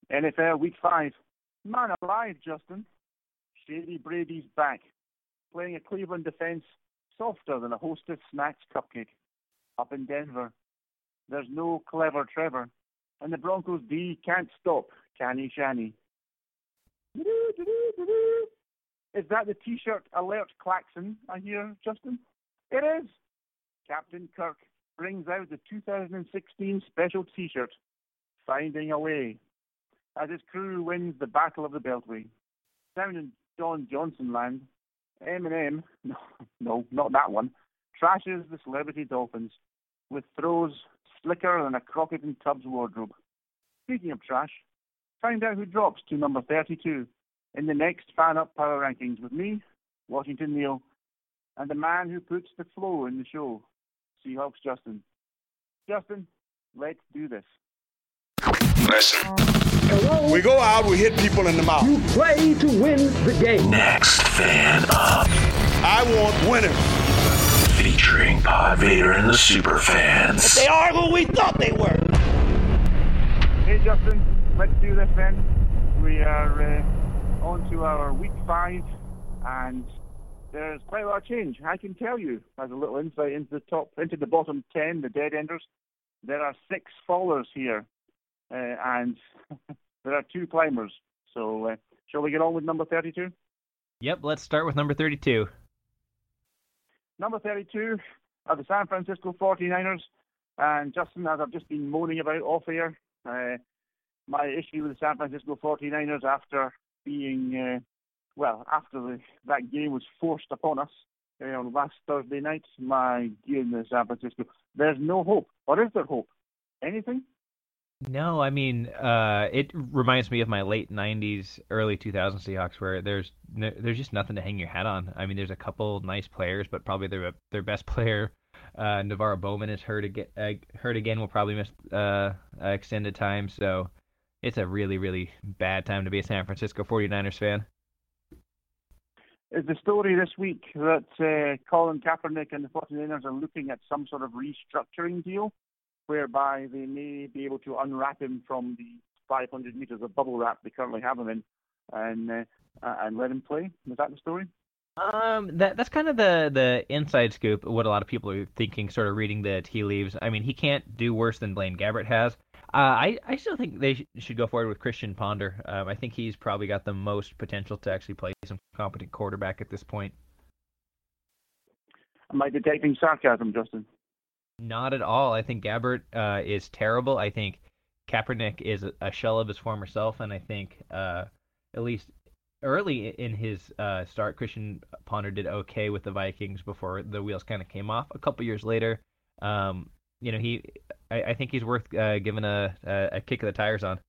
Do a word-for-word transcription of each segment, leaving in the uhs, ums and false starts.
N F L Week five. Man alive, Justin. Shady Brady's back, playing a Cleveland defense softer than a Hostess Snacks cupcake. Up in Denver, there's no clever Trevor, and the Broncos D can't stop Canny Shanny. Is that the T-shirt alert klaxon I hear, Justin? It is. Captain Kirk brings out the two thousand sixteen special T-shirt, Finding a Way, as his crew wins the Battle of the Beltway. Down in Don Johnson land, Eminem, no, no, not that one, trashes the Celebrity Dolphins with throws slicker than a Crockett and Tubbs wardrobe. Speaking of trash, find out who drops to number thirty-two in the next Fan Up Power Rankings with me, Washington Neil, and the man who puts the flow in the show, Seahawks Justin. Justin, let's do this. Listen. Hello? We go out, we hit people in the mouth. You play to win the game. Next Fan Up. I want winners. Featuring Pod Vader and the Super Fans. They are who we thought they were. Hey Justin, let's do this then. We are uh, on to our week five, and there's quite a lot of change. I can tell you, as a little insight into the top, into the bottom ten, the dead enders, there are six fallers here. Uh, and there are two climbers. So, uh, shall we get on with number thirty-two? Yep, let's start with number thirty-two. Number thirty-two are the San Francisco forty-niners. And Justin, as I've just been moaning about off air, uh, my issue with the San Francisco forty-niners after being, uh, well, after the, that game was forced upon us uh, on last Thursday night, my goodness, San Francisco, there's no hope. Or is there hope? Anything? No, I mean, uh, it reminds me of my late nineties, early two thousands Seahawks, where there's there's just nothing to hang your hat on. I mean, there's a couple nice players, but probably their their best player, uh, Navarro Bowman, is hurt again. Uh, hurt again. Will probably miss uh, extended time. So it's a really, really bad time to be a San Francisco forty-niners fan. Is the story this week that uh, Colin Kaepernick and the forty-niners are looking at some sort of restructuring deal, whereby they may be able to unwrap him from the five hundred meters of bubble wrap they currently have him in, and uh, and let him play? Is that the story? Um, that that's kind of the the inside scoop. What a lot of people are thinking, sort of reading the tea leaves. I mean, he can't do worse than Blaine Gabbert has. Uh, I I still think they sh- should go forward with Christian Ponder. Um, I think he's probably got the most potential to actually play some competent quarterback at this point. Am I detecting sarcasm, Justin? Not at all. I think Gabbert uh, is terrible. I think Kaepernick is a, a shell of his former self, and I think uh, at least early in his uh, start, Christian Ponder did okay with the Vikings before the wheels kind of came off. A couple years later, um, you know, he, I, I think he's worth uh, giving a, a a kick of the tires on.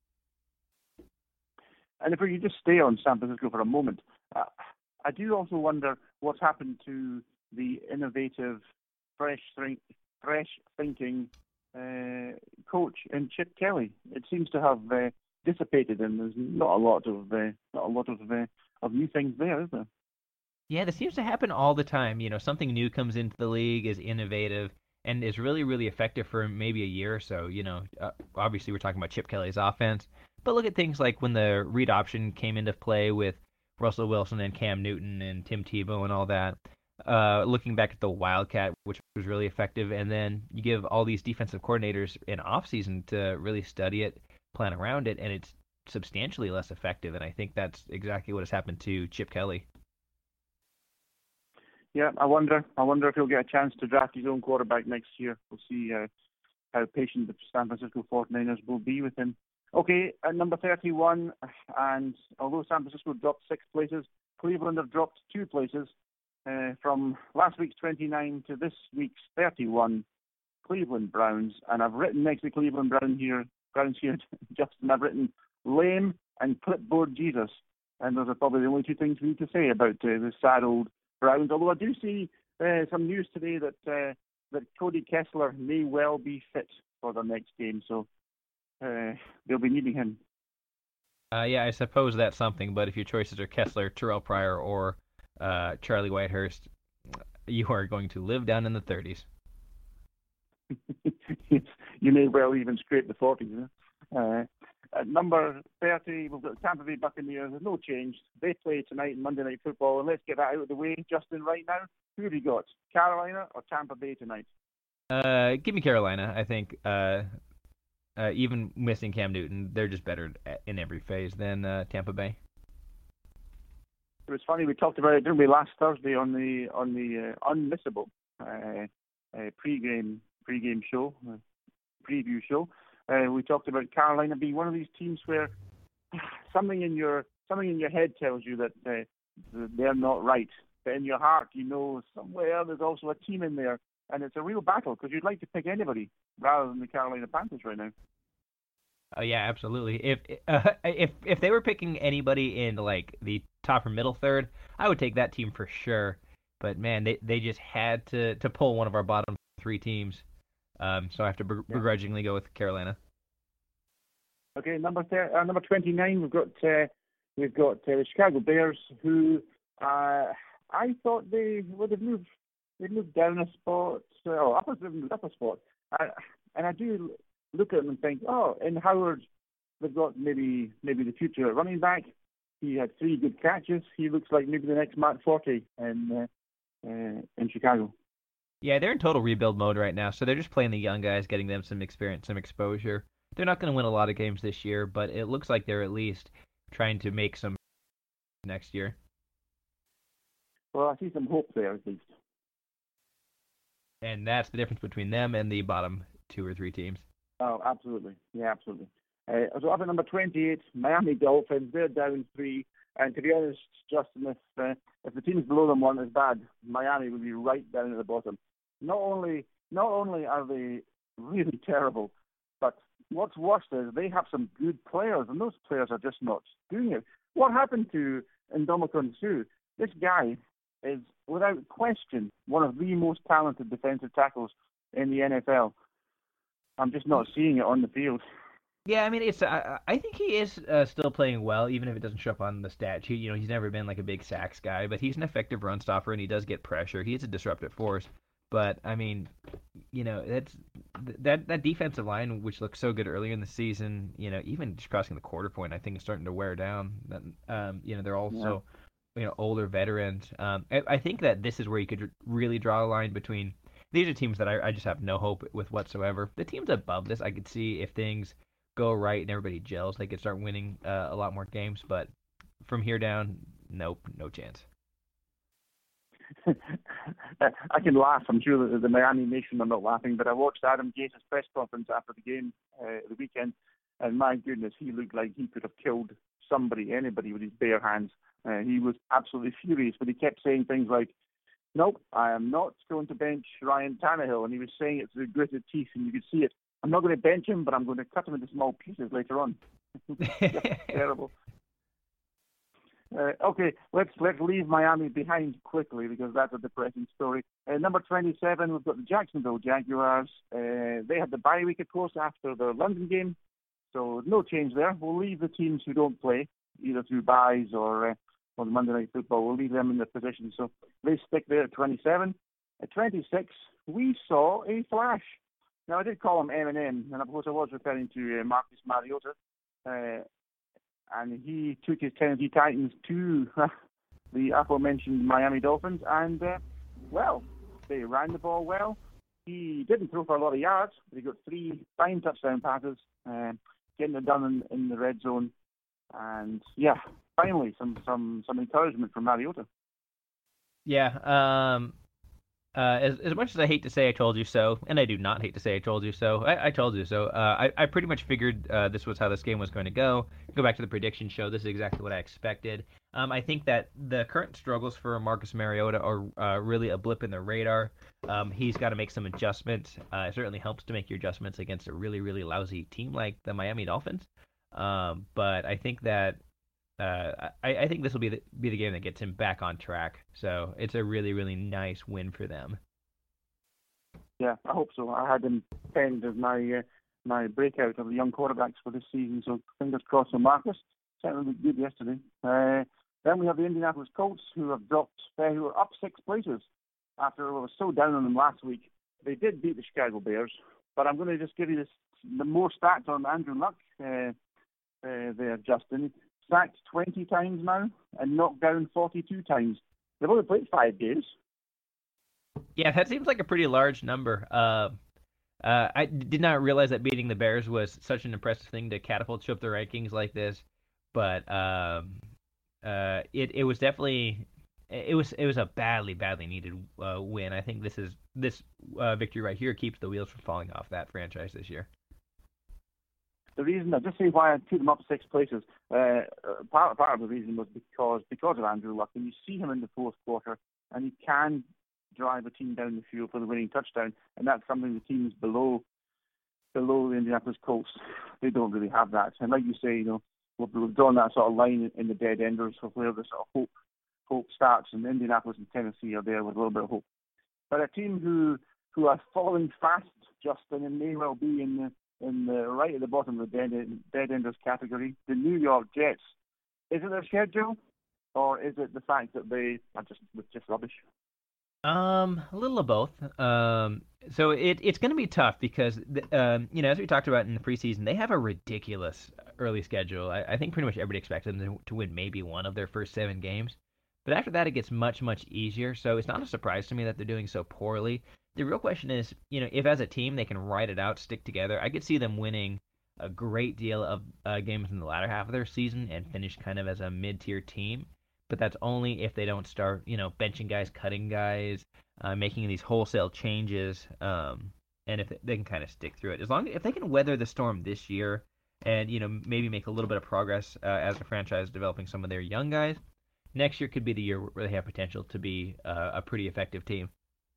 And if we could just stay on San Francisco for a moment, uh, I do also wonder what's happened to the innovative, fresh think. fresh thinking uh, coach in Chip Kelly. It seems to have uh, dissipated, and there's not a lot of uh, not a lot of uh, of new things there, is there? Yeah, this seems to happen all the time. You know, something new comes into the league, is innovative, and is really, really effective for maybe a year or so. You know, uh, obviously we're talking about Chip Kelly's offense, but look at things like when the read option came into play with Russell Wilson and Cam Newton and Tim Tebow and all that. Uh, looking back at the Wildcat, which was really effective, and then you give all these defensive coordinators an off-season to really study it, plan around it, and it's substantially less effective, and I think that's exactly what has happened to Chip Kelly. Yeah, I wonder I wonder if he'll get a chance to draft his own quarterback next year. We'll see uh, how patient the San Francisco forty-niners will be with him. Okay, at number thirty-one, and although San Francisco dropped six places, Cleveland have dropped two places. Uh, from last week's twenty-nine to this week's thirty-one, Cleveland Browns, and I've written next to Cleveland Brown here, Browns here, Justin, I've written lame and clipboard Jesus, and those are probably the only two things we need to say about uh, the sad old Browns. Although I do see uh, some news today that uh, that Cody Kessler may well be fit for the next game, so uh, they'll be needing him. Uh, yeah, I suppose that's something, but if your choices are Kessler, Terrell Pryor, or Uh, Charlie Whitehurst, you are going to live down in the thirties. You may well even scrape the forties. Huh? Uh, At number thirty, we've got the Tampa Bay Buccaneers. There's no change. They play tonight in Monday Night Football. And let's get that out of the way, Justin, right now. Who have you got, Carolina or Tampa Bay tonight? Uh, give me Carolina. I think uh, uh, even missing Cam Newton, they're just better in every phase than uh, Tampa Bay. It was funny, we talked about it, didn't we, last Thursday on the on the uh, Unmissable uh, uh, pre-game, pre-game show, uh, preview show. Uh, we talked about Carolina being one of these teams where something in your something in your head tells you that uh, they're not right, but in your heart you know somewhere there's also a team in there, and it's a real battle because you'd like to pick anybody rather than the Carolina Panthers right now. Oh yeah, absolutely. If uh, if if they were picking anybody in like the top or middle third, I would take that team for sure. But man, they they just had to, to pull one of our bottom three teams. Um, so I have to beg- yeah. begrudgingly go with Carolina. Okay, number thir- uh, number twenty-nine, we've got uh, we've got uh, the Chicago Bears, who uh, I thought they would have moved they moved down a spot, uh, or up a up a spot, uh, and I do look at them and think, oh, in Howard, they've got maybe maybe the future at running back. He had three good catches. He looks like maybe the next Matt Forte in uh, uh, in Chicago. Yeah, they're in total rebuild mode right now, so they're just playing the young guys, getting them some experience, some exposure. They're not going to win a lot of games this year, but it looks like they're at least trying to make some next year. Well, I see some hope there at least. And that's the difference between them and the bottom two or three teams. Oh, absolutely. Yeah, absolutely. Uh, so up at number twenty-eight, Miami Dolphins. They're down three. And to be honest, Justin, if, uh, if the teams below them weren't as bad, Miami would be right down at the bottom. Not only not only are they really terrible, but what's worse is they have some good players, and those players are just not doing it. What happened to Ndamukong Suh? This guy is, without question, one of the most talented defensive tackles in the N F L. I'm just not seeing it on the field. Yeah, I mean, it's. I, I think he is uh, still playing well, even if it doesn't show up on the stat sheet. You know, he's never been like a big sacks guy, but he's an effective run stopper, and he does get pressure. He is a disruptive force. But I mean, you know, that's that that defensive line, which looked so good earlier in the season. You know, even just crossing the quarter point, I think is starting to wear down. Um, you know, they're also, yeah. you know, older veterans. Um, I, I think that this is where you could really draw a line between. These are teams that I, I just have no hope with whatsoever. The teams above this, I could see if things go right and everybody gels, they could start winning uh, a lot more games. But from here down, nope, no chance. I can laugh. I'm sure that the Miami Nation are not laughing, but I watched Adam Gase's press conference after the game uh, the weekend, and my goodness, he looked like he could have killed somebody, anybody, with his bare hands. Uh, he was absolutely furious, but he kept saying things like, nope, I am not going to bench Ryan Tannehill, and he was saying it through gritted teeth, and you could see it. I'm not going to bench him, but I'm going to cut him into small pieces later on. Terrible. Uh, okay, let's let's leave Miami behind quickly because that's a depressing story. Uh, number twenty-seven, we've got the Jacksonville Jaguars. Uh, they had the bye week, of course, after the London game, so no change there. We'll leave the teams who don't play, either through byes or uh, or the Monday Night Football. We'll leave them in their position, so they stick there at twenty-seven. At twenty-six, we saw a flash. Now, I did call him Eminem, and of course I was referring to uh, Marcus Mariota. Uh, and he took his Tennessee Titans to the aforementioned Miami Dolphins, and, uh, well, they ran the ball well. He didn't throw for a lot of yards, but he got three fine touchdown passes, uh, getting it done in, in the red zone. And, yeah, finally, some, some, some encouragement from Mariota. Yeah, um... Uh, as as much as I hate to say I told you so, and I do not hate to say I told you so, I, I told you so. Uh, I, I pretty much figured uh, this was how this game was going to go. Go back to the prediction show. This is exactly what I expected. Um, I think that the current struggles for Marcus Mariota are uh, really a blip in the radar. Um, he's got to make some adjustments. Uh, it certainly helps to make your adjustments against a really, really lousy team like the Miami Dolphins. Um, but I think that Uh, I, I think this will be the, be the game that gets him back on track. So it's a really, really nice win for them. Yeah, I hope so. I had him penned as my uh, my breakout of the young quarterbacks for this season. So fingers crossed for Marcus. Certainly looked good yesterday. Uh, then we have the Indianapolis Colts, who have dropped, uh, who are up six places after I was so down on them last week. They did beat the Chicago Bears, but I'm going to just give you this the more stats on Andrew Luck. Uh, uh, there, Justin. Sacked twenty times now and knocked down forty-two times. They've only played five games. Yeah, that seems like a pretty large number. Uh, uh, I did not realize that beating the Bears was such an impressive thing to catapult you up the rankings like this, but um, uh, it it was definitely it was it was a badly badly needed uh, win. I think this is this uh, victory right here keeps the wheels from falling off that franchise this year. The reason, I'll just say why I took them up six places. Uh, part, part of the reason was because because of Andrew Luck, and you see him in the fourth quarter, and he can drive a team down the field for the winning touchdown, and that's something the teams below below the Indianapolis Colts, they don't really have that. And like you say, you know, we've, we've drawn that sort of line in the dead enders of where the sort of hope hope starts, and Indianapolis and Tennessee are there with a little bit of hope. But a team who who are falling fast, Justin, and may well be in the in the right at the bottom of the dead, dead enders category, the New York Jets. Is it their schedule, or is it the fact that they are just just rubbish? Um, a little of both. Um, so it it's going to be tough because um, you know, as we talked about in the preseason, they have a ridiculous early schedule. I, I think pretty much everybody expected them to, to win maybe one of their first seven games, but after that it gets much much easier. So it's not a surprise to me that they're doing so poorly. The real question is, you know, if as a team they can ride it out, stick together, I could see them winning a great deal of uh, games in the latter half of their season and finish kind of as a mid-tier team. But that's only if they don't start, you know, benching guys, cutting guys, uh, making these wholesale changes, um, and if they can kind of stick through it. As long if they can weather the storm this year, and you know maybe make a little bit of progress uh, as a franchise developing some of their young guys, next year could be the year where they have potential to be uh, a pretty effective team.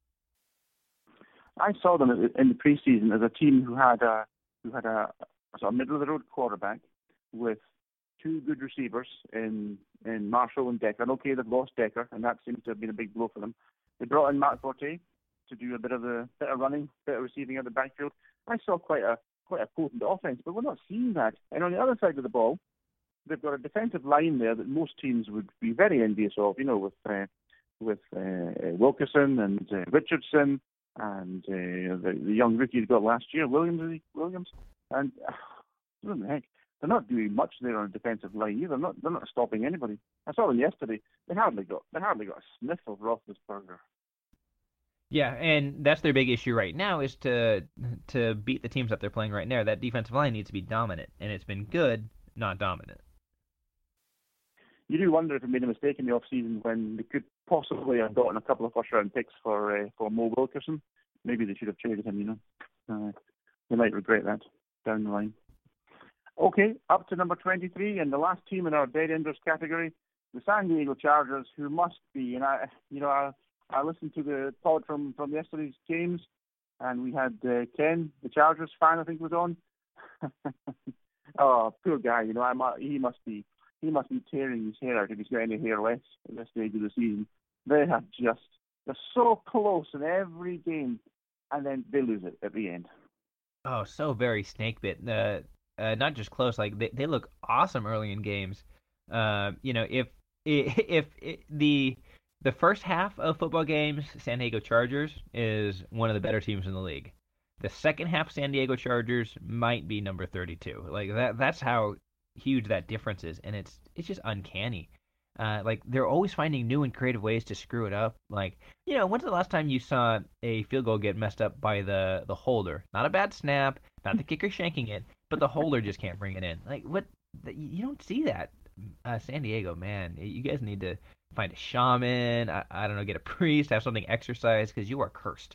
I saw them in the preseason as a team who had a who had a, a sort of middle of the road quarterback with two good receivers in in Marshall and Decker. And okay, they've lost Decker, and that seems to have been a big blow for them. They brought in Matt Forte to do a bit of the bit of running, bit of receiving out the backfield. I saw quite a quite a potent offense, but we're not seeing that. And on the other side of the ball, they've got a defensive line there that most teams would be very envious of. You know, with uh, with uh, Wilkerson and uh, Richardson and uh, the, the young rookie they got last year, Williams. Williams, and uh, what the heck? They're not doing much there on the defensive line either. They're not, they're not stopping anybody. I saw them yesterday. They hardly got they hardly got a sniff of Roethlisberger. Yeah, and that's their big issue right now is to to beat the teams that they're playing right now. That defensive line needs to be dominant, and it's been good, not dominant. You do wonder if they made a mistake in the off season when they could possibly have gotten a couple of first round picks for uh, for Mo Wilkerson. Maybe they should have traded him. You know, uh, they might regret that down the line. Okay, up to number twenty-three, and the last team in our dead enders category, the San Diego Chargers, who must be, and I, you know, I, I listened to the pod from, from yesterday's games, and we had uh, Ken, the Chargers fan, I think, was on. Oh, poor guy, you know, I'm, he must be, he must be tearing his hair out if he's got any hair left at this stage of the season. They have just, they're so close in every game, and then they lose it at the end. Oh, so very snake bit. Uh, Uh, not just close, like they, they look awesome early in games. Uh, you know, if if, if the the first half of football games, San Diego Chargers is one of the better teams in the league. The second half, San Diego Chargers might be number thirty-two. Like that, that's how huge that difference is, and it's it's just uncanny. Uh, like they're always finding new and creative ways to screw it up. Like, you know, when's the last time you saw a field goal get messed up by the the holder? Not a bad snap, not the kicker shanking it, but the holder just can't bring it in. Like, what? You don't see that. Uh, San Diego, man, you guys need to find a shaman. I, I don't know, get a priest, have something exercised, because you are cursed.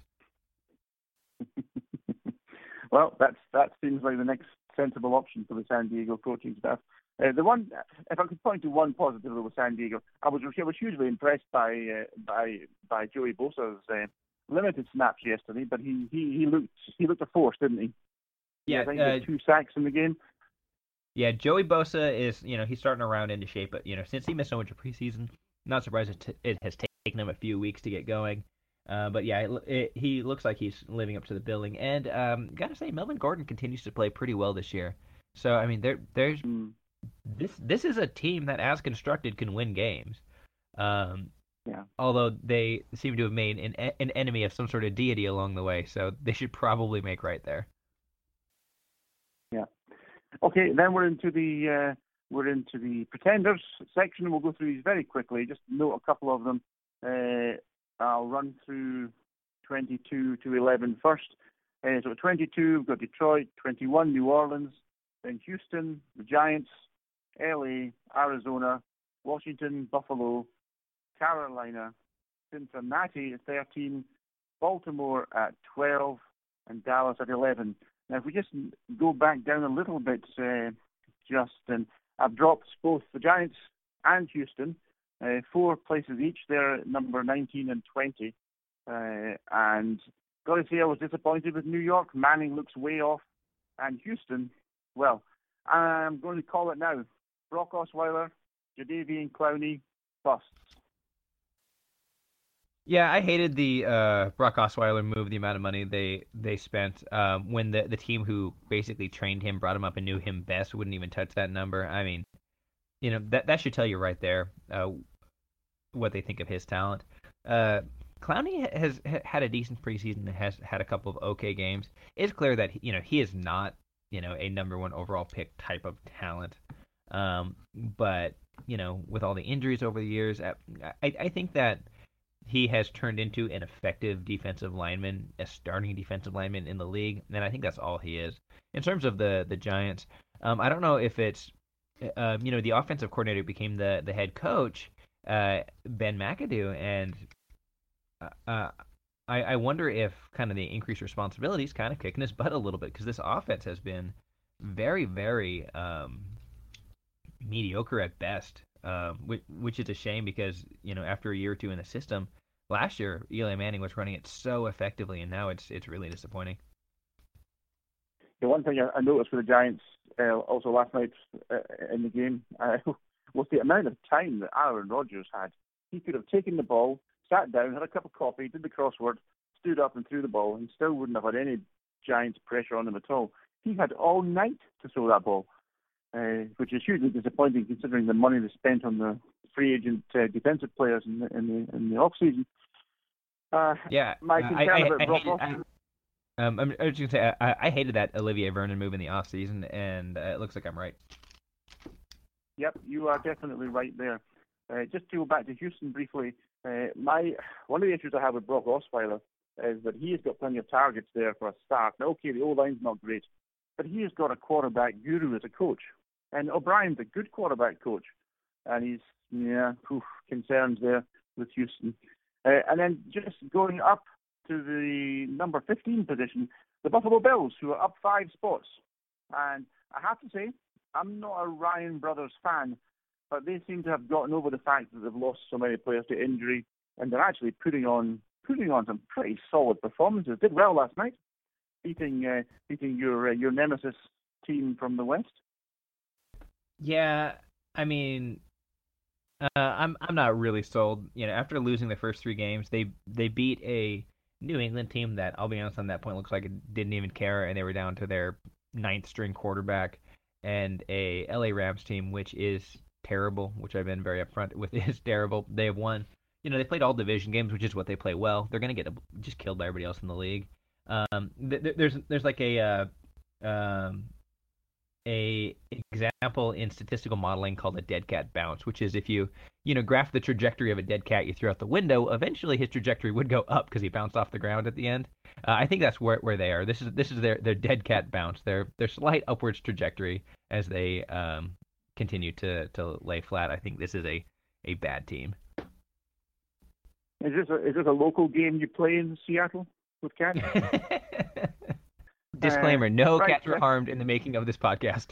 Well, that's that seems like the next sensible option for the San Diego coaching staff. Uh, the one, if I could point to one positive with San Diego, I was I was hugely impressed by uh, by by Joey Bosa's uh, limited snaps yesterday, but he, he, he looked he looked a force, didn't he? Yeah, I think uh, he had two sacks in the game. Yeah, Joey Bosa is, you know, he's starting to round into shape, but you know, since he missed so much of preseason, not surprised it, t- it has taken him a few weeks to get going. Uh, but yeah, it, it, he looks like he's living up to the billing, and um, gotta say, Melvin Gordon continues to play pretty well this year. So I mean, there there's. Mm. This this is a team that, as constructed, can win games. Um, yeah. Although they seem to have made an an enemy of some sort of deity along the way, so they should probably make right there. Yeah. Okay, then we're into the uh, we're into the pretenders section. We'll go through these very quickly. Just note a couple of them. Uh, I'll run through twenty-two to eleven first. Uh, so at twenty-two, we've got Detroit, twenty-one, New Orleans, then Houston, the Giants, L A, Arizona, Washington, Buffalo, Carolina, Cincinnati at thirteen, Baltimore at twelve, and Dallas at eleven. Now, if we just go back down a little bit, uh, Justin, I've dropped both the Giants and Houston, uh, four places each. They're at number nineteen and twenty. Uh, and got to say, I was disappointed with New York. Manning looks way off. And Houston, well, I'm going to call it now. Brock Osweiler, Jadeveon Clowney, busts. Yeah, I hated the uh, Brock Osweiler move, the amount of money they they spent um, when the, the team who basically trained him, brought him up, and knew him best wouldn't even touch that number. I mean, you know, that that should tell you right there uh, what they think of his talent. Uh, Clowney has had a decent preseason, has had a couple of okay games. It's clear that, you know, he is not, you know, a number one overall pick type of talent. Um, but, you know, with all the injuries over the years, I, I think that he has turned into an effective defensive lineman, a starting defensive lineman in the league, and I think that's all he is. In terms of the the Giants, um, I don't know if it's, uh, you know, the offensive coordinator became the, the head coach, uh, Ben McAdoo, and uh, I, I wonder if kind of the increased responsibilities kind of kicking his butt a little bit, because this offense has been very, very um, mediocre at best. Um, which, which is a shame because, you know, after a year or two in the system, last year Eli Manning was running it so effectively, and now it's it's really disappointing. The one thing I noticed for the Giants uh, also last night uh, in the game uh, was the amount of time that Aaron Rodgers had. He could have taken the ball, sat down, had a cup of coffee, did the crossword, stood up and threw the ball, and still wouldn't have had any Giants pressure on him at all. He had all night to throw that ball. Uh, which is hugely disappointing considering the money they spent on the free agent uh, defensive players in the in the, in the off season. Uh, yeah, my uh, concern I, I, about I Brock hated, Osweiler. I, um, I'm, I was going to say I, I hated that Olivier Vernon move in the off season, and uh, it looks like I'm right. Yep, you are definitely right there. Uh, just to go back to Houston briefly, uh, my one of the issues I have with Brock Osweiler is that he has got plenty of targets there for a start. Now, okay, the O-line's not great, but he has got a quarterback guru as a coach. And O'Brien's a good quarterback coach, and he's, yeah, oof, concerns there with Houston. Uh, and then just going up to the number fifteen position, the Buffalo Bills, who are up five spots. And I have to say, I'm not a Ryan Brothers fan, but they seem to have gotten over the fact that they've lost so many players to injury, and they're actually putting on putting on some pretty solid performances. Did well last night, beating uh, beating your uh, your nemesis team from the West. Yeah, I mean, uh, I'm I'm not really sold. You know, after losing the first three games, they they beat a New England team that, I'll be honest, on that point looks like it didn't even care, and they were down to their ninth string quarterback, and a L A Rams team which is terrible, which I've been very upfront with is terrible. They have won. You know, they played all division games, which is what they play well. They're going to get just killed by everybody else in the league. Um, th- there's there's like a uh, um. a example in statistical modeling called a dead cat bounce, which is if you, you know, graph the trajectory of a dead cat you threw out the window, eventually his trajectory would go up because he bounced off the ground at the end. Uh, I think that's where where they are. This is this is their, their dead cat bounce, their their slight upwards trajectory as they um, continue to, to lay flat. I think this is a, a bad team. Is this a, is this a local game you play in Seattle with cats? Disclaimer, no uh, right. cats were harmed in the making of this podcast.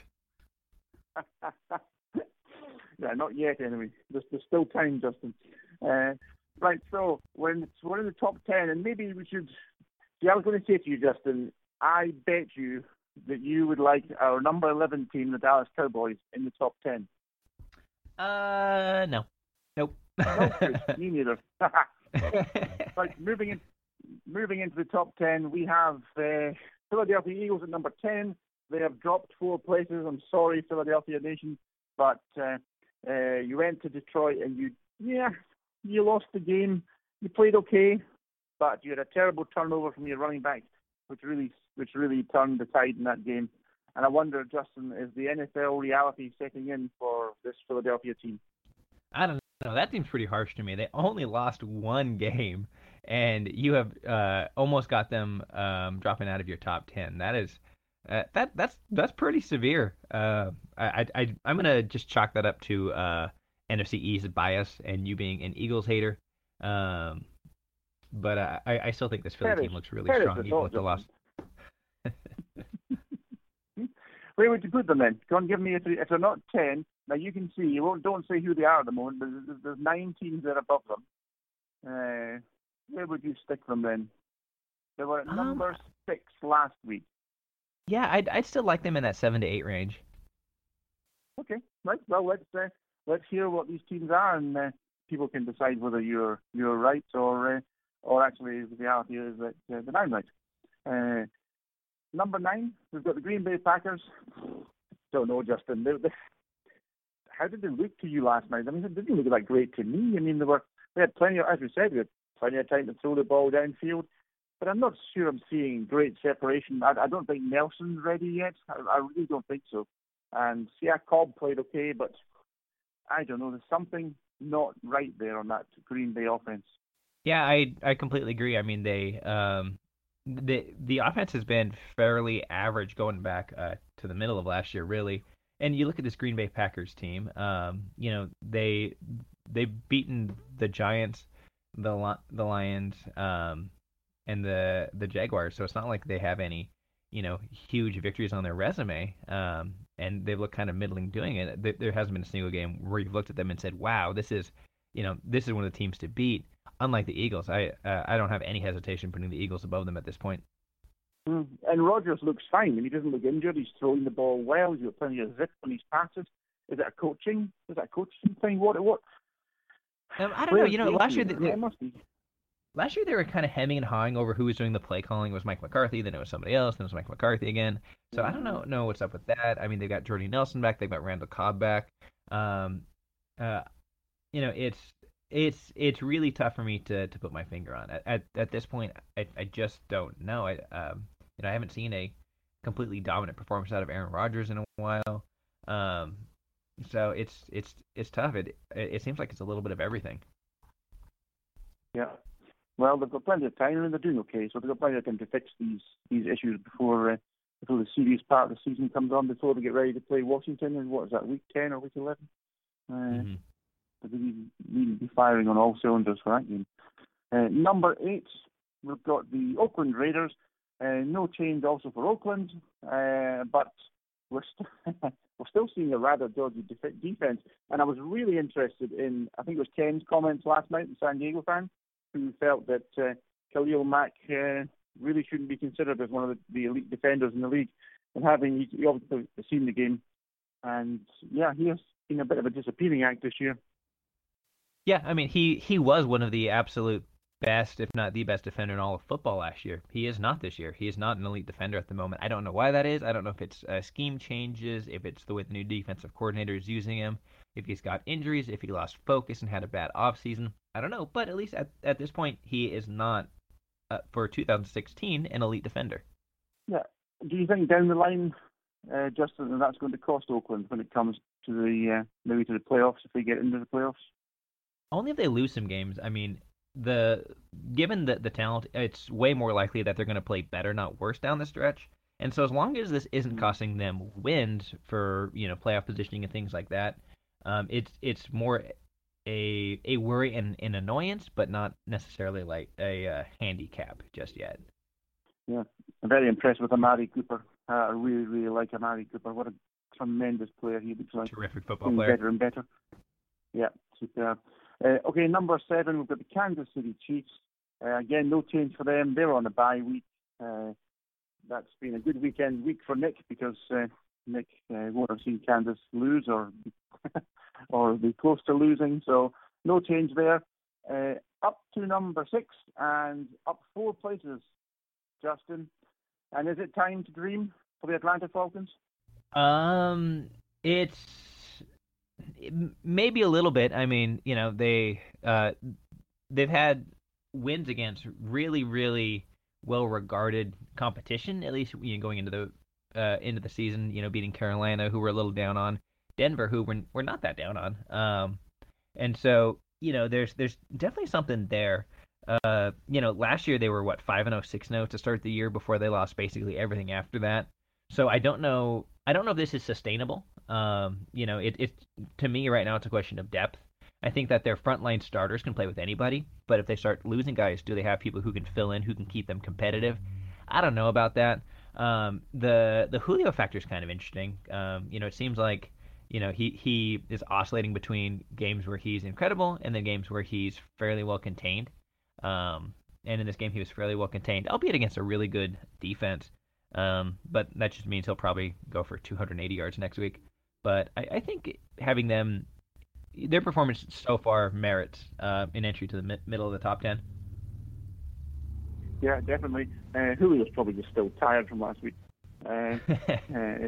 Yeah, not yet anyway. There's, there's still time, Justin. Uh, right, so when we're in the top ten, and maybe we should... See, I was going to say to you, Justin, I bet you that you would like our number eleven team, the Dallas Cowboys, in the top ten. Uh, no. Nope. No, me neither. Right, moving in, moving into the top ten, we have... Uh, Philadelphia Eagles at number ten. They have dropped four places. I'm sorry, Philadelphia Nation, but uh, uh, you went to Detroit and you, yeah, you lost the game. You played okay, but you had a terrible turnover from your running back, which really, which really turned the tide in that game. And I wonder, Justin, is the N F L reality setting in for this Philadelphia team? I don't know. That seems pretty harsh to me. They only lost one game, and you have uh, almost got them um, dropping out of your top ten. That is, uh, that that's that's pretty severe. Uh, I, I I'm gonna just chalk that up to uh, N F C East bias and you being an Eagles hater. Um, but uh, I I still think this Philly team looks really strong, even with the loss. Where would you put them then? Go on, give me if, if they're not ten. Now you can see. You won't. Don't say who they are at the moment. But there's, there's nine teams that are above them. Uh, where would you stick them then? They were at um, number six last week. Yeah, I'd I'd still like them in that seven to eight range. Okay, right. Well, let's uh, let's hear what these teams are, and uh, people can decide whether you're you're right or uh, or actually the reality is that uh, they're not right. Uh, Number nine, we've got the Green Bay Packers. Don't know, Justin. They, they, how did they look to you last night? I mean, they didn't look that great to me. I mean, they were they had plenty of, as we said, they had plenty of time to throw the ball downfield. But I'm not sure I'm seeing great separation. I, I don't think Nelson's ready yet. I, I really don't think so. And yeah, Cobb played okay, but I don't know. There's something not right there on that Green Bay offense. Yeah, I I completely agree. I mean, they. Um... The the offense has been fairly average going back uh, to the middle of last year, really. And you look at this Green Bay Packers team. Um, you know they they've beaten the Giants, the the Lions, um, and the the Jaguars. So it's not like they have any you know huge victories on their resume. Um, and they've looked kind of middling doing it. There hasn't been a single game where you've looked at them and said, "Wow, this is you know this is one of the teams to beat." Unlike the Eagles, I uh, I don't have any hesitation putting the Eagles above them at this point. Mm. And Rodgers looks fine. He doesn't look injured. He's throwing the ball well. He's got plenty of zip on his passes. Is that a coaching? Is that a coaching thing? What? What? Um, I don't know. You know, last year they, they, must be. Last year they were kind of hemming and hawing over who was doing the play calling. It was Mike McCarthy, then it was somebody else, then it was Mike McCarthy again. So mm-hmm. I don't know know what's up with that. I mean, they've got Jordy Nelson back. They've got Randall Cobb back. Um, uh, you know, it's. It's it's really tough for me to, to put my finger on. At at, at this point, I, I just don't know. I um you know I haven't seen a completely dominant performance out of Aaron Rodgers in a while. Um, so it's it's it's tough. It it seems like it's a little bit of everything. Yeah. Well, they've got plenty of time and they're doing okay. So they've got plenty of time to fix these these issues before uh, before the serious part of the season comes on. Before they get ready to play Washington in what is that, week ten or week eleven? Uh, mm-hmm. We need to be firing on all cylinders for that game. Uh, number eight, we've got the Oakland Raiders. Uh, no change also for Oakland, uh, but we're, st- we're still seeing a rather dodgy def- defense. And I was really interested in, I think it was Ken's comments last night, the San Diego fan, who felt that uh, Khalil Mack uh, really shouldn't be considered as one of the, the elite defenders in the league. And having, he obviously seen the game. And yeah, he has been a bit of a disappearing act this year. Yeah, I mean, he, he was one of the absolute best, if not the best defender in all of football last year. He is not this year. He is not an elite defender at the moment. I don't know why that is. I don't know if it's uh, scheme changes, if it's the way the new defensive coordinator is using him, if he's got injuries, if he lost focus and had a bad offseason. I don't know, but at least at, at this point, he is not, uh, for two thousand sixteen, an elite defender. Yeah. Do you think down the line, uh, Justin, that's going to cost Oakland when it comes to the uh, maybe to the playoffs, if they get into the playoffs? Only if they lose some games. I mean, the given the, the talent, it's way more likely that they're going to play better, not worse, down the stretch. And so as long as this isn't costing them wins for, you know, playoff positioning and things like that, um, it's it's more a a worry and an annoyance, but not necessarily like a uh, handicap just yet. Yeah, I'm very impressed with Amari Cooper. Uh, I really, really like Amari Cooper. What a tremendous player he looks like. Terrific football player. Better and better. Yeah, superb. Uh, okay, number seven, we've got the Kansas City Chiefs. Uh, again, no change for them. They're on a bye week. Uh, that's been a good weekend week for Nick because uh, Nick uh, won't have seen Kansas lose or or be close to losing. So no change there. Uh, up to number six and up four places, Justin. And is it time to dream for the Atlanta Falcons? Um, it's... Maybe a little bit. I mean, you know, they uh, they've had wins against really, really well-regarded competition. At least you know, going into the uh, into the season, you know, beating Carolina, who we're a little down on, Denver, who we're we're not that down on. Um, and so you know, there's there's definitely something there. Uh, you know, last year they were what five and oh, six and oh to start the year before they lost basically everything after that. So I don't know. I don't know if this is sustainable. Um, you know, it it to me right now it's a question of depth. I think that their frontline starters can play with anybody, but if they start losing guys, do they have people who can fill in, who can keep them competitive? I don't know about that. Um, the the Julio factor is kind of interesting. Um, you know, it seems like you know he he is oscillating between games where he's incredible and then games where he's fairly well contained. Um, and in this game, he was fairly well contained, albeit against a really good defense. Um, but that just means he'll probably go for two hundred eighty yards next week. But I, I think having them, their performance so far merits uh, an entry to the mi- middle of the top ten. Yeah, definitely. Uh, Julio's probably just still tired from last week. Uh, uh,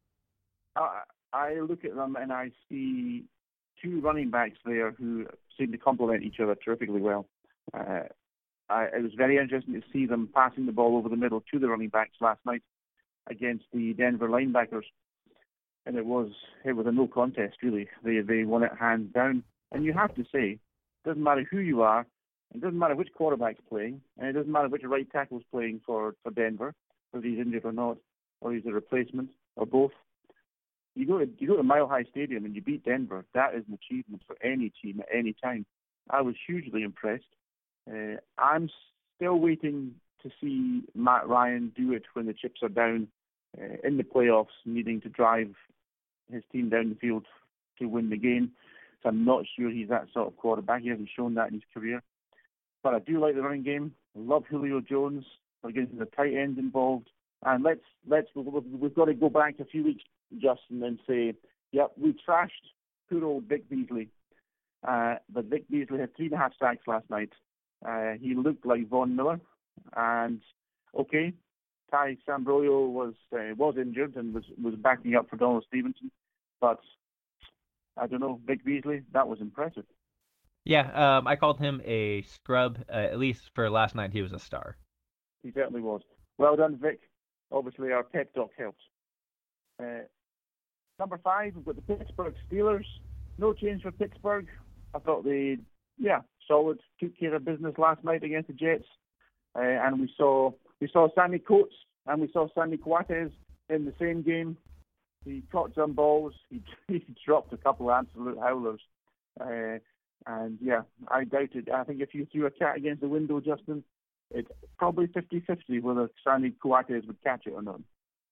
I, I look at them and I see two running backs there who seem to complement each other terrifically well. Uh, I, it was very interesting to see them passing the ball over the middle to the running backs last night against the Denver linebackers, and it was it was a no contest really. They they won it hands down, and you have to say, it doesn't matter who you are, it doesn't matter which quarterback's playing, and it doesn't matter which right tackle's playing for, for Denver, whether he's injured or not, or he's a replacement or both. You go to you go to Mile High Stadium and you beat Denver. That is an achievement for any team at any time. I was hugely impressed. Uh, I'm still waiting to see Matt Ryan do it when the chips are down uh, in the playoffs, needing to drive his team down the field to win the game. So I'm not sure he's that sort of quarterback. He hasn't shown that in his career. But I do like the running game. I love Julio Jones. We're getting the tight ends involved. And let's let's we've got to go back a few weeks, Justin, and say, yep, we trashed poor old Vic Beasley. Uh, but Vic Beasley had three and a half sacks last night. Uh, he looked like Von Miller, and okay, Ty Sambrailo was uh, was injured and was, was backing up for Donald Stevenson, but I don't know, Vic Beasley, that was impressive. Yeah, um, I called him a scrub. Uh, at least for last night, he was a star. He certainly was. Well done, Vic. Obviously, our pep talk helps. Uh, number five, we've got the Pittsburgh Steelers. No change for Pittsburgh. I thought they, yeah, solid, took care of business last night against the Jets. Uh, and we saw we saw Sammy Coates and we saw Sammy Coates in the same game. He caught some balls. He, he dropped a couple of absolute howlers. Uh, and, yeah, I doubted. I think if you threw a cat against the window, Justin, it's probably fifty-fifty whether Sammy Coates would catch it or not.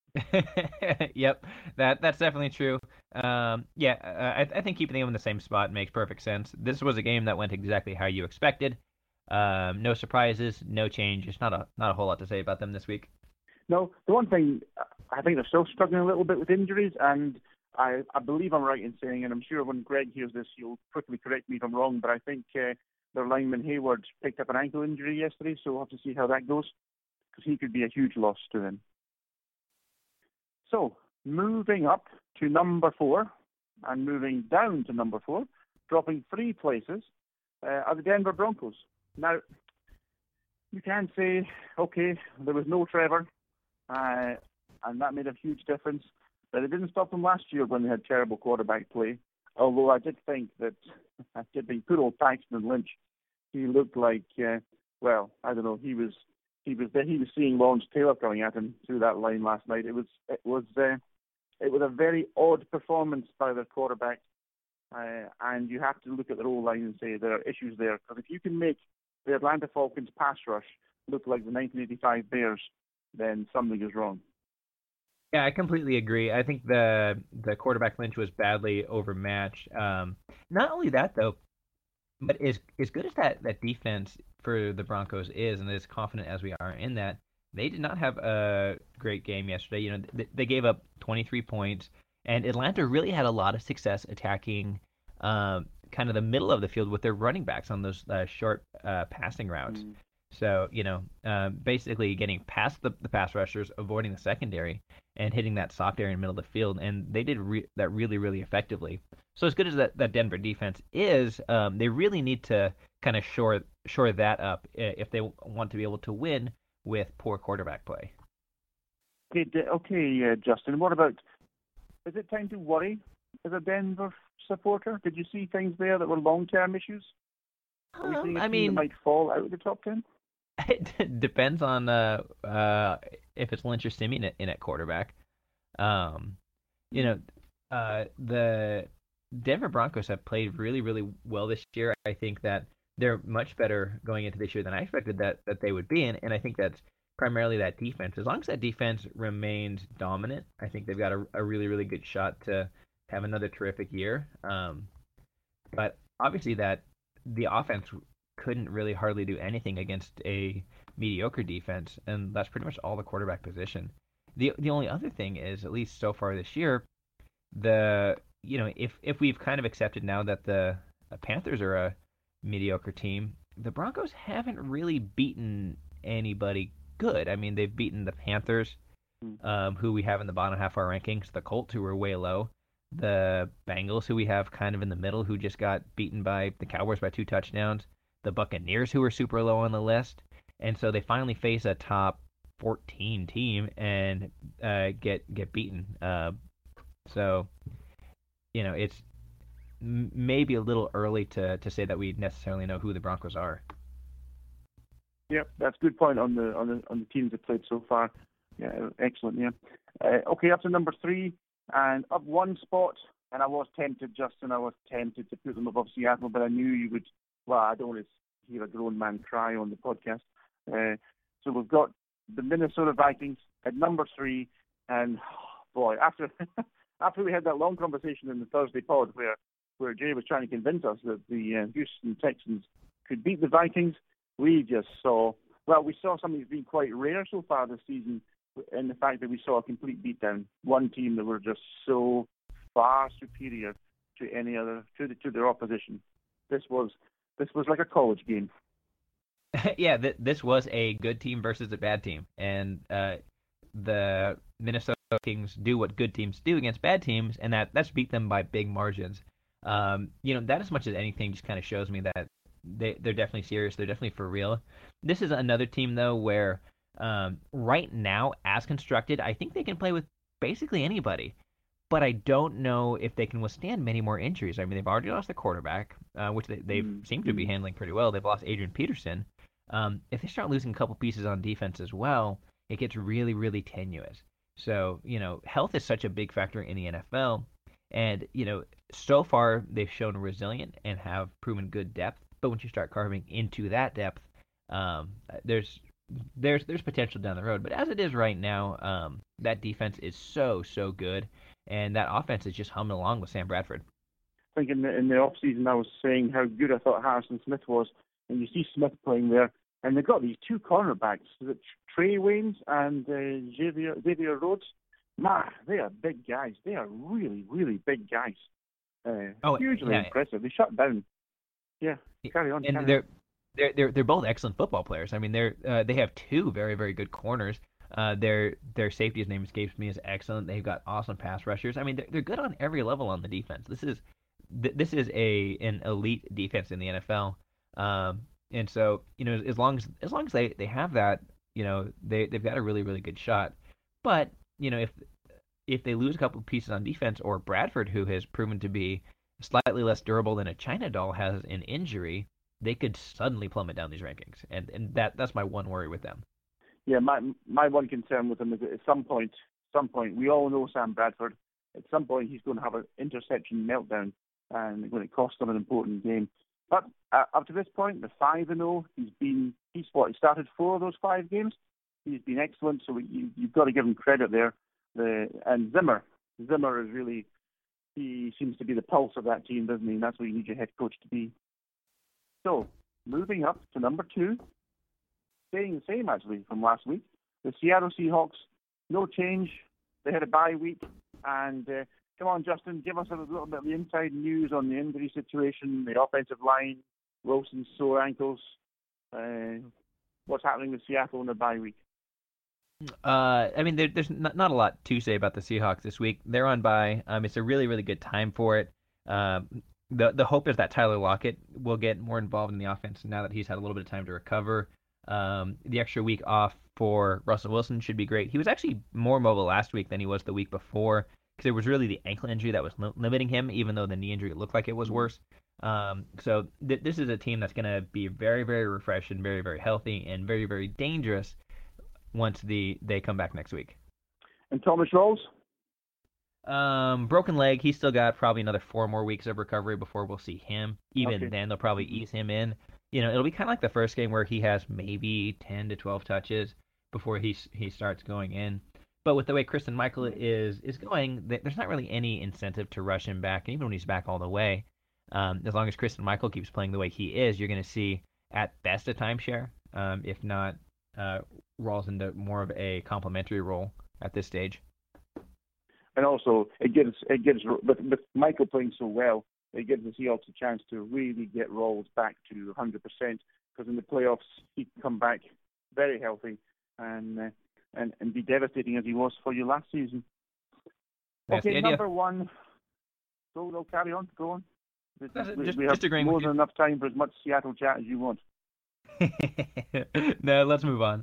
Yep, that that's definitely true. Um, yeah, I, I think keeping them in the same spot makes perfect sense. This was a game that went exactly how you expected. Um, no surprises, no changes. Not a not a whole lot to say about them this week. No, the one thing, I think they're still struggling a little bit with injuries, and I, I believe I'm right in saying, and I'm sure when Greg hears this, he'll quickly correct me if I'm wrong, but I think uh, their lineman Hayward picked up an ankle injury yesterday, so we'll have to see how that goes, because he could be a huge loss to them. So, moving up to number four, and moving down to number four, dropping three places, uh, are the Denver Broncos. Now, you can say, okay, there was no Trevor, uh, and that made a huge difference, but it didn't stop them last year when they had terrible quarterback play, although I did think that, I did think good old Paxton Lynch, he looked like, uh, well, I don't know, he was He was he was seeing Lawrence Taylor coming at him through that line last night. It was it was uh, it was a very odd performance by their quarterback, uh, and you have to look at their O line and say there are issues there. Because if you can make the Atlanta Falcons pass rush look like the nineteen eighty-five Bears, then something is wrong. Yeah, I completely agree. I think the the quarterback Lynch was badly overmatched. Um, not only that though, but as as good as that, that defense for the Broncos is, and as confident as we are in that, they did not have a great game yesterday. You know, they, they gave up twenty-three points, and Atlanta really had a lot of success attacking um, kind of the middle of the field with their running backs on those uh, short uh, passing routes. Mm. So, you know, uh, basically getting past the, the pass rushers, avoiding the secondary, and hitting that soft area in the middle of the field, and they did re- that really, really effectively. So as good as that, that Denver defense is, um, they really need to kind of shore shore that up if they want to be able to win with poor quarterback play. Okay, d- okay, uh, Justin. What about? Is it time to worry as a Denver supporter? Did you see things there that were long-term issues? Are we Um, seeing a I team mean, that might fall out of the top ten? it depends on uh, uh, if it's Lynch or Simeon in, in at quarterback. Um, you know, uh, the Denver Broncos have played really, really well this year. I think that they're much better going into this year than I expected that, that they would be in, and I think that's primarily that defense. As long as that defense remains dominant, I think they've got a, a really, really good shot to have another terrific year. Um, but obviously that the offense couldn't really hardly do anything against a mediocre defense, and that's pretty much all the quarterback position. The the only other thing is, at least so far this year, the you know if if we've kind of accepted now that the, the Panthers are a mediocre team, the Broncos haven't really beaten anybody good. I mean, they've beaten the Panthers, um, who we have in the bottom half of our rankings, the Colts, who are way low, the Bengals, who we have kind of in the middle, who just got beaten by the Cowboys by two touchdowns, the Buccaneers, who are super low on the list, and so they finally face a top fourteen team and uh, get get beaten. Uh, so, you know, it's m- maybe a little early to, to say that we necessarily know who the Broncos are. Yep, that's a good point on the on the on the teams that played so far. Yeah, excellent. Yeah. Uh, okay, up to number three and up one spot. And I was tempted, Justin. I was tempted to put them above Seattle, but I knew you would. Well, I don't want to hear a grown man cry on the podcast. Uh, so we've got the Minnesota Vikings at number three, and oh boy, after after we had that long conversation in the Thursday pod where where Jay was trying to convince us that the uh, Houston Texans could beat the Vikings, we just saw, well, we saw something that's been quite rare so far this season in the fact that we saw a complete beatdown. One team that were just so far superior to any other, to, the, to their opposition. This was this was like a college game. yeah, th- this was a good team versus a bad team. And uh, the Minnesota Vikings do what good teams do against bad teams, and that, that's beat them by big margins. Um, you know, that as much as anything just kind of shows me that They, they're definitely serious. They're definitely for real. This is another team, though, where um, right now, as constructed, I think they can play with basically anybody. But I don't know if they can withstand many more injuries. I mean, they've already lost the quarterback, uh, which they, they mm-hmm. seem to be handling pretty well. They've lost Adrian Peterson. Um, if they start losing a couple pieces on defense as well, it gets really, really tenuous. So, you know, health is such a big factor in the N F L. And, you know, so far they've shown resilient and have proven good depth. But once you start carving into that depth, um, there's there's there's potential down the road. But as it is right now, um, that defense is so so good, and that offense is just humming along with Sam Bradford. I think in the, in the off season I was saying how good I thought Harrison Smith was, and you see Smith playing there, and they've got these two cornerbacks, is it Trey Waynes and uh, Xavier Xavier Rhodes. Man, they are big guys. They are really really big guys. Uh, oh, hugely yeah. impressive. They shut down. Yeah, carry on. And carry they're, on. they're they're they're both excellent football players. I mean, they're uh, they have two very very good corners. Uh, their their safety's name escapes me is excellent. They've got awesome pass rushers. I mean, they're, they're good on every level on the defense. This is th- this is a an elite defense in the N F L. Um, and so you know, as long as as long as they, they have that, you know, they they've got a really really good shot. But you know, if if they lose a couple of pieces on defense, or Bradford, who has proven to be slightly less durable than a China doll, has an injury, they could suddenly plummet down these rankings, and and that that's my one worry with them. Yeah, my my one concern with them is that at some point, some point, we all know Sam Bradford. At some point, he's going to have an interception meltdown, and it's going to cost them an important game. But uh, up to this point, the five and zero, he's been he's what he started four of those five games. He's been excellent, so you, you've got to give him credit there. The and Zimmer, Zimmer is really. He seems to be the pulse of that team, doesn't he? And that's what you need your head coach to be. So, moving up to number two, staying the same actually from last week, the Seattle Seahawks, no change. They had a bye week. And uh, come on, Justin, give us a little bit of the inside news on the injury situation, the offensive line, Wilson's sore ankles. Uh, what's happening with Seattle in the bye week? Uh, I mean, there, there's not, not a lot to say about the Seahawks this week. They're on bye. Um, it's a really, really good time for it. Um, the the hope is that Tyler Lockett will get more involved in the offense now that he's had a little bit of time to recover. Um, the extra week off for Russell Wilson should be great. He was actually more mobile last week than he was the week before because it was really the ankle injury that was li- limiting him, even though the knee injury looked like it was worse. Um, so th- this is a team that's going to be very, very refreshed and very, very healthy and very, very dangerous once the they come back next week. And Thomas Rawls? Um, broken leg. He's still got probably another four more weeks of recovery before we'll see him. Even Okay. then, they'll probably ease him in. You know, it'll be kind of like the first game where he has maybe ten to twelve touches before he he starts going in. But with the way Christine Michael is is going, there's not really any incentive to rush him back. And even when he's back all the way, um, as long as Christine Michael keeps playing the way he is, you're going to see at best a timeshare, um, if not uh, rolls into more of a complementary role at this stage. And also, it gives it gives with, with Michael playing so well, it gives the Seahawks a chance to really get Rawls back to one hundred percent because in the playoffs he can come back very healthy and uh, and and be devastating as he was for you last season. That's the Okay, idea. number one. Go, go, carry on, go on. That's it, We, just- we have just agreeing more with than you. enough time for as much Seattle chat as you want. No, let's move on.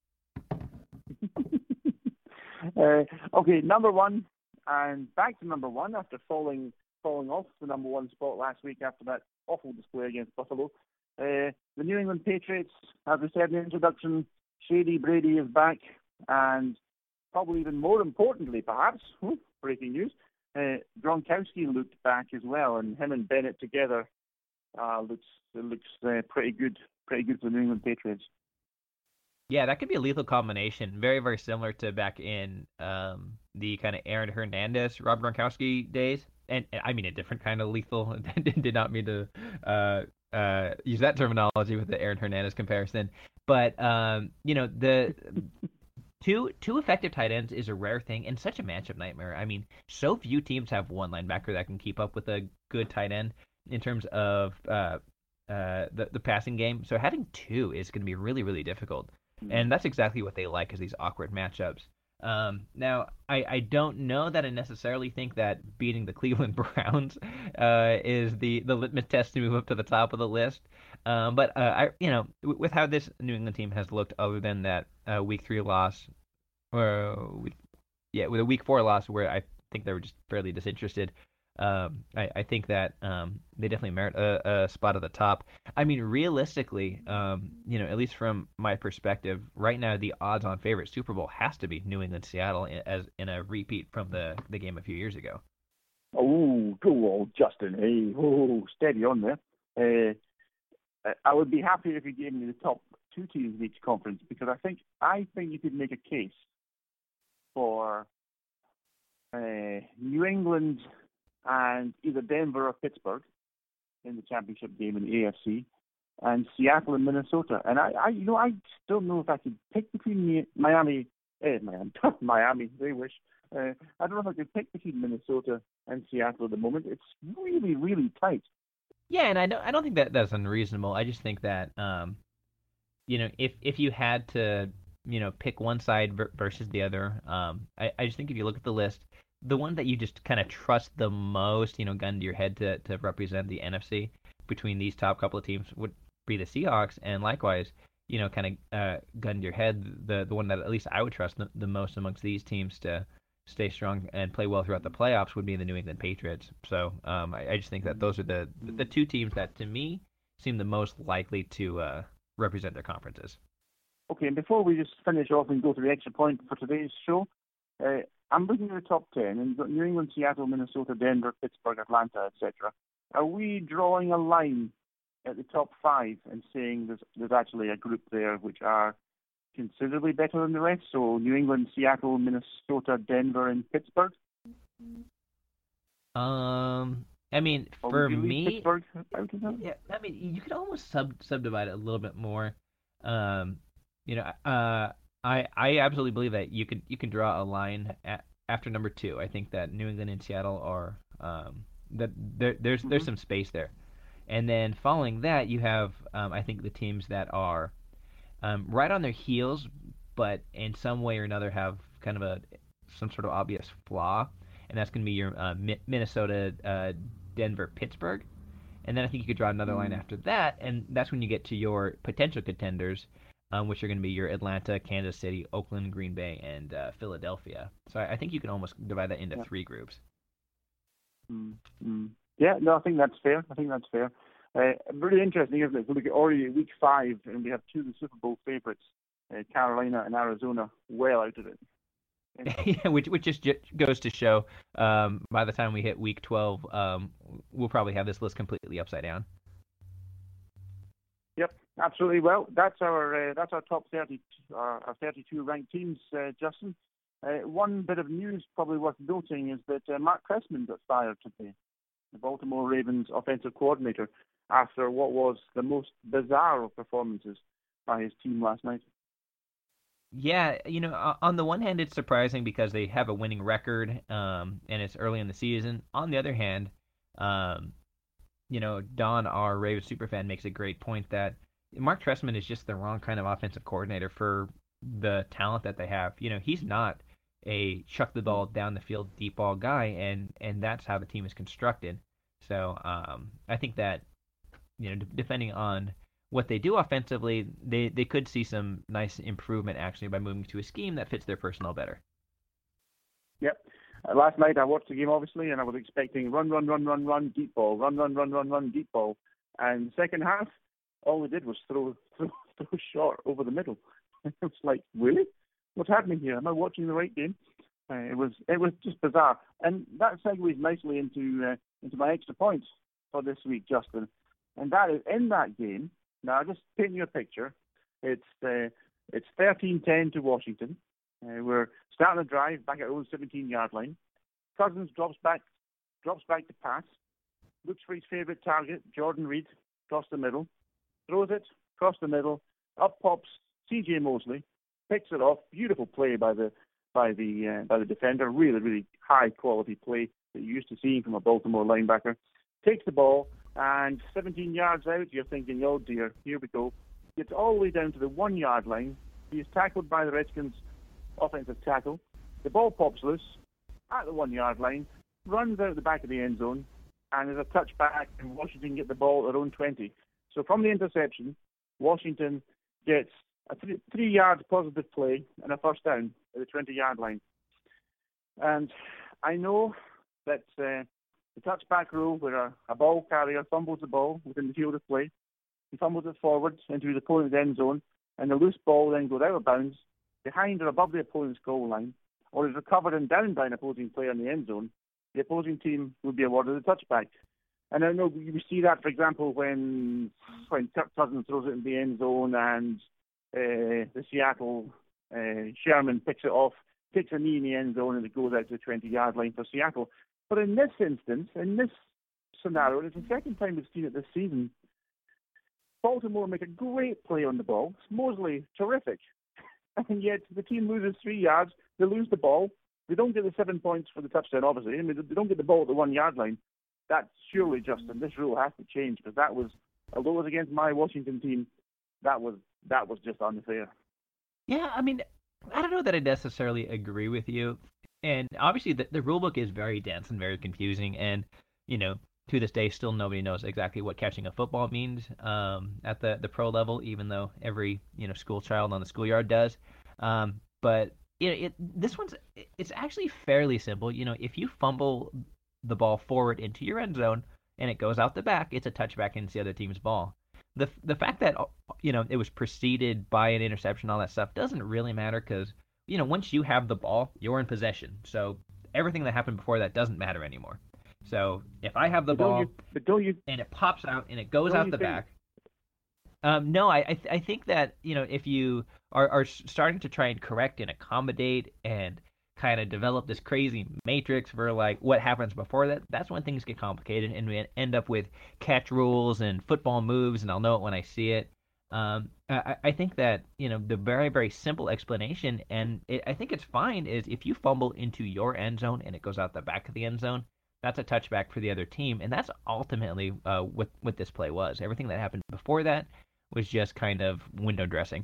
uh, okay, number one, and back to number one after falling falling off the number one spot last week after that awful display against Buffalo. Uh, the New England Patriots, as we said in the introduction, Shady Brady is back, and probably even more importantly, perhaps, whew, breaking news, uh, Gronkowski looked back as well, and him and Bennett together uh, looks looks uh, pretty good, pretty good for the New England Patriots. Yeah, that could be a lethal combination. Very, very similar to back in um, the kind of Aaron Hernandez, Rob Gronkowski days. And, and I mean a different kind of lethal. Did not mean to uh, uh, use that terminology with the Aaron Hernandez comparison. But, um, you know, the two two effective tight ends is a rare thing and such a matchup nightmare. I mean, so few teams have one linebacker that can keep up with a good tight end in terms of uh, uh, the, the passing game. So having two is going to be really, really difficult. And that's exactly what they like, is these awkward matchups. Um, now, I, I don't know that I necessarily think that beating the Cleveland Browns uh, is the, the litmus test to move up to the top of the list. Um, but uh, I, you know, w- with how this New England team has looked, other than that uh, Week Three loss, or week, yeah, with a Week Four loss where I think they were just fairly disinterested. Um, I, I think that um, they definitely merit a, a spot at the top. I mean, realistically, um, you know, at least from my perspective, right now the odds-on favorite Super Bowl has to be New England Seattle in, as in a repeat from the, the game a few years ago. Oh, go on, Justin. Hey, oh, steady on there. Uh, I would be happy if you gave me the top two teams in each conference because I think I think you could make a case for uh, New England and either Denver or Pittsburgh in the championship game in the A F C, and Seattle and Minnesota. And I, I you know, I don't know if I could pick between Miami, eh, Miami, Miami, they wish. Uh, I don't know if I could pick between Minnesota and Seattle at the moment. It's really, really tight. Yeah, and I don't I don't think that that's unreasonable. I just think that um, you know, if if you had to, you know, pick one side ver- versus the other, um, I, I just think if you look at the list, the one that you just kind of trust the most, you know, gun to your head to, to represent the N F C between these top couple of teams would be the Seahawks, and likewise, you know, kind of uh, gun to your head, the the one that at least I would trust the, the most amongst these teams to stay strong and play well throughout the playoffs would be the New England Patriots. So um, I, I just think that those are the the two teams that, to me, seem the most likely to uh, represent their conferences. Okay, and before we just finish off and go to the extra point for today's show, uh, I'm looking at the top ten, and you've got New England, Seattle, Minnesota, Denver, Pittsburgh, Atlanta, et cetera. Are we drawing a line at the top five and saying there's, there's actually a group there which are considerably better than the rest? So New England, Seattle, Minnesota, Denver, and Pittsburgh? Um, I mean, Or for would you leave me, Pittsburgh out of that? yeah, I mean, you could almost sub subdivide it a little bit more. Um, you know, uh, I I absolutely believe that you can you can draw a line at, after number two. I think that New England and Seattle are um that there there's there's some space there, and then following that you have um I think the teams that are um right on their heels, but in some way or another have kind of a some sort of obvious flaw, and that's going to be your uh, Mi- Minnesota, uh, Denver, Pittsburgh. And then I think you could draw another line after that, and that's when you get to your potential contenders. um, which are going to be your Atlanta, Kansas City, Oakland, Green Bay, and uh, Philadelphia. So I, I think you can almost divide that into yeah. three groups. Mm-hmm. Yeah, no, I think that's fair. I think that's fair. Uh, really interesting, isn't it? So look at already week five, and we have two of the Super Bowl favorites, uh, Carolina and Arizona, well out of it. Yeah, which which just goes to show, um, by the time we hit week twelve, um, we'll probably have this list completely upside down. Yep, absolutely. Well, that's our uh, that's our top thirty, our, our thirty-two ranked teams, uh, Justin. Uh, one bit of news probably worth noting is that uh, Mark Trestman got fired today, the Baltimore Ravens offensive coordinator, after what was the most bizarre of performances by his team last night. Yeah, you know, on the one hand, it's surprising because they have a winning record, um, and it's early in the season. On the other hand, um, you know, Don, our Ravens superfan, makes a great point that Mark Trestman is just the wrong kind of offensive coordinator for the talent that they have. You know, he's not a chuck the ball down the field deep ball guy, and, and that's how the team is constructed. So um, I think that, you know, d- depending on what they do offensively, they, they could see some nice improvement actually by moving to a scheme that fits their personnel better. Yep. Uh, last night I watched the game obviously, and I was expecting run, run, run, run, run, deep ball, run, run, run, run, run, deep ball. And second half, all we did was throw, throw, throw short over the middle. It was like, really? What's happening here? Am I watching the right game? Uh, it was it was just bizarre. And that segues nicely into uh, into my extra points for this week, Justin. And that is in that game. Now, I'll just paint you a picture. It's uh, it's thirteen ten to Washington. Uh, we're starting a drive back at our own seventeen-yard line. Cousins drops back drops back to pass. Looks for his favorite target, Jordan Reed, across the middle. Throws it across the middle. Up pops C J Mosley. Picks it off. Beautiful play by the by the uh, by the defender. Really, really high-quality play that you're used to seeing from a Baltimore linebacker. Takes the ball. And seventeen yards out, you're thinking, oh dear, here we go. Gets all the way down to the one-yard line. He is tackled by the Redskins' offensive tackle. The ball pops loose at the one-yard line, runs out the back of the end zone, and there's a touchback, and Washington get the ball at their own twenty. So from the interception, Washington gets a three, three-yard positive play and a first down at the twenty-yard line. And I know that... Uh, The touchback rule where a, a ball carrier fumbles the ball within the field of play. He fumbles it forwards into his opponent's end zone, and the loose ball then goes out of bounds behind or above the opponent's goal line, or is recovered and down by an opposing player in the end zone. The opposing team would be awarded a touchback. And I know we see that, for example, when when Kirk Cousins throws it in the end zone and uh, the Seattle uh, Sherman picks it off, takes a knee in the end zone, and it goes out to the twenty-yard line for Seattle. But in this instance, in this scenario, and it's the second time we've seen it this season, Baltimore make a great play on the ball. Mosley, terrific. And yet the team loses three yards. They lose the ball. They don't get the seven points for the touchdown, obviously. I mean, they don't get the ball at the one-yard line. That's surely, Justin, this rule has to change, because that was, although it was against my Washington team, that was that was just unfair. Yeah, I mean, I don't know that I necessarily agree with you. And obviously, the, the rule book is very dense and very confusing. And, you know, to this day, still nobody knows exactly what catching a football means um, at the, the pro level, even though every, you know, school child on the schoolyard does. Um, but, you know, it, this one's, it's actually fairly simple. You know, if you fumble the ball forward into your end zone and it goes out the back, it's a touchback and it's the other team's ball. The, the fact that, you know, it was preceded by an interception, all that stuff, doesn't really matter because, you know, once you have the ball, you're in possession. So everything that happened before that doesn't matter anymore. So if I have the but ball you, but don't you, and it pops out and it goes out the think... back, um, no, I I, th- I think that, you know, if you are, are starting to try and correct and accommodate and kind of develop this crazy matrix for like what happens before that, that's when things get complicated and we end up with catch rules and football moves, and I'll know it when I see it. Um, I, I think that, you know, the very, very simple explanation, and it, I think it's fine, is if you fumble into your end zone and it goes out the back of the end zone, that's a touchback for the other team, and that's ultimately uh, what, what this play was. Everything that happened before that was just kind of window dressing.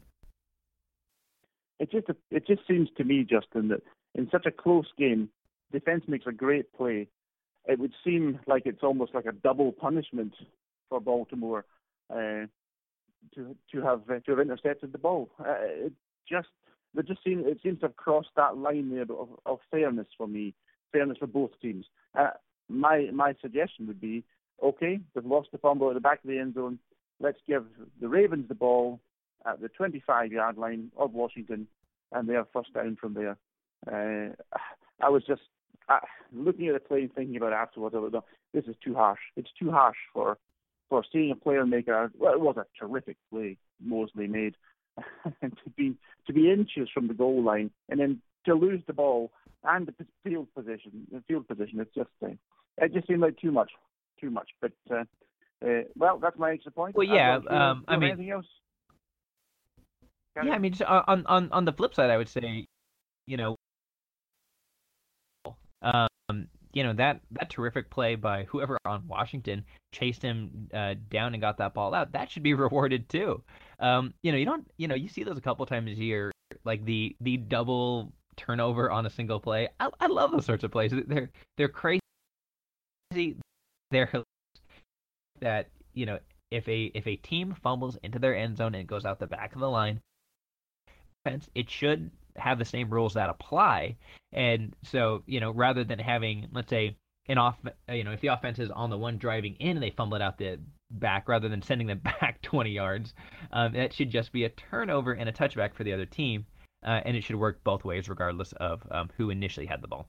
It just it just seems to me, Justin, that in such a close game, defense makes a great play. It would seem like it's almost like a double punishment for Baltimore. Uh, to to have uh, to have intercepted the ball. Uh, it just they just seem it seems to have crossed that line there of, of fairness for me, fairness for both teams. Uh, my my suggestion would be, okay, they've lost the fumble at the back of the end zone. Let's give the Ravens the ball at the twenty-five-yard line of Washington, and they have first down from there. Uh, I was just uh, looking at the play and thinking about it afterwards. I was, this is too harsh. It's too harsh for for seeing a player make a, well, it was a terrific play Mosley made, and to be to be inches from the goal line and then to lose the ball and the field position, the field position. It's just uh, it just seemed like too much, too much. But uh, uh, well, that's my extra point. Well, yeah. Uh, um, I mean, anything else? Can yeah. I mean, just on on on the flip side, I would say, you know, um, you know that that terrific play by whoever on Washington chased him uh, down and got that ball out. That should be rewarded too. Um, you know, you don't, you know, you see those a couple times a year, like the the double turnover on a single play. I, I love those sorts of plays. They're they're crazy. They're that you know if a if a team fumbles into their end zone and it goes out the back of the line, it should have the same rules that apply. And so, you know, rather than having, let's say, an off, you know, if the offense is on the one driving in and they fumble it out the back, rather than sending them back twenty yards, um, that should just be a turnover and a touchback for the other team, uh, and it should work both ways, regardless of um, who initially had the ball.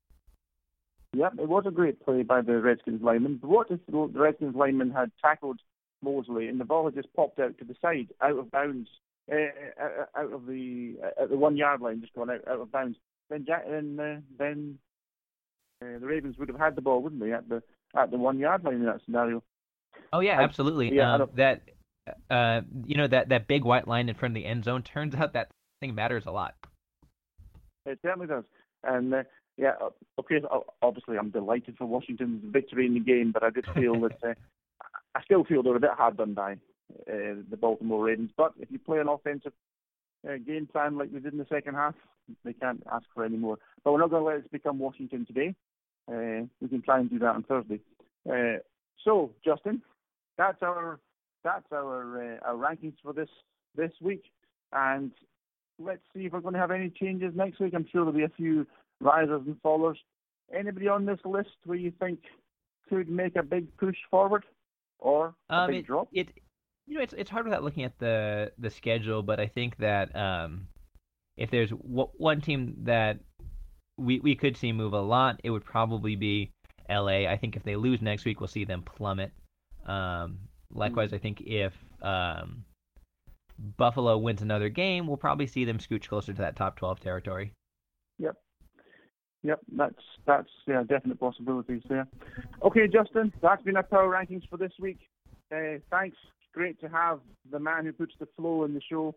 Yep, it was a great play by the Redskins lineman. But what if the Redskins lineman had tackled Mosley and the ball had just popped out to the side, out of bounds, uh, out of the uh, at the one yard line, just gone out, out of bounds? Then Jack, then uh, then uh, the Ravens would have had the ball, wouldn't they, at the at the one yard line in that scenario? Oh yeah, I, absolutely. Yeah, um, that uh, you know that, that big white line in front of the end zone. Turns out that thing matters a lot. It certainly does. And uh, yeah, okay. Obviously, I'm delighted for Washington's victory in the game, but I did feel that uh, I still feel they're a bit hard done by uh, the Baltimore Ravens. But if you play an offensive uh, game plan like we did in the second half, they can't ask for any more. But we're not going to let it become Washington today. Uh, we can try and do that on Thursday. Uh, so, Justin, that's our that's our uh, our rankings for this this week, and let's see if we're going to have any changes next week. I'm sure there'll be a few risers and fallers. Anybody on this list where you think could make a big push forward or a um, big it, drop? It, you know, it's it's hard without looking at the the schedule, but I think that um, if there's w- one team that we we could see move a lot, it would probably be L A. I think if they lose next week, we'll see them plummet. Um, likewise, mm-hmm. I think if um, Buffalo wins another game, we'll probably see them scooch closer to that top twelve territory. Yep. Yep, that's that's yeah, definite possibilities there. Okay, Justin, that's been our power rankings for this week. Uh, thanks. Great to have the man who puts the flow in the show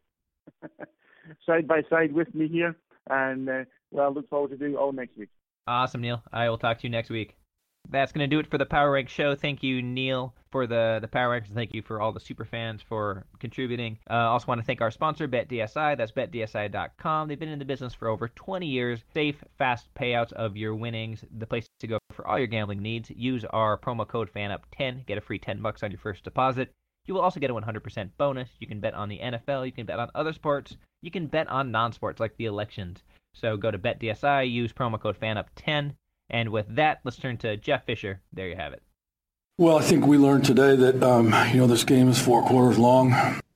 side by side with me here, and uh, well, look forward to doing it all next week. Awesome, Neil. I will talk to you next week. That's going to do it for the Power Rank show. Thank you, Neil, for the, the Power Ranks, and thank you for all the super fans for contributing. I uh, also want to thank our sponsor, BetDSI. That's bet D S I dot com. They've been in the business for over twenty years. Safe, fast payouts of your winnings. The place to go for all your gambling needs. Use our promo code F A N U P ten. Get a free ten bucks on your first deposit. You will also get a one hundred percent bonus. You can bet on the N F L. You can bet on other sports. You can bet on non-sports like the elections. So go to BetDSI. Use promo code F A N U P ten. And with that, let's turn to Jeff Fisher. There you have it. Well, I think we learned today that, um, you know, this game is four quarters long.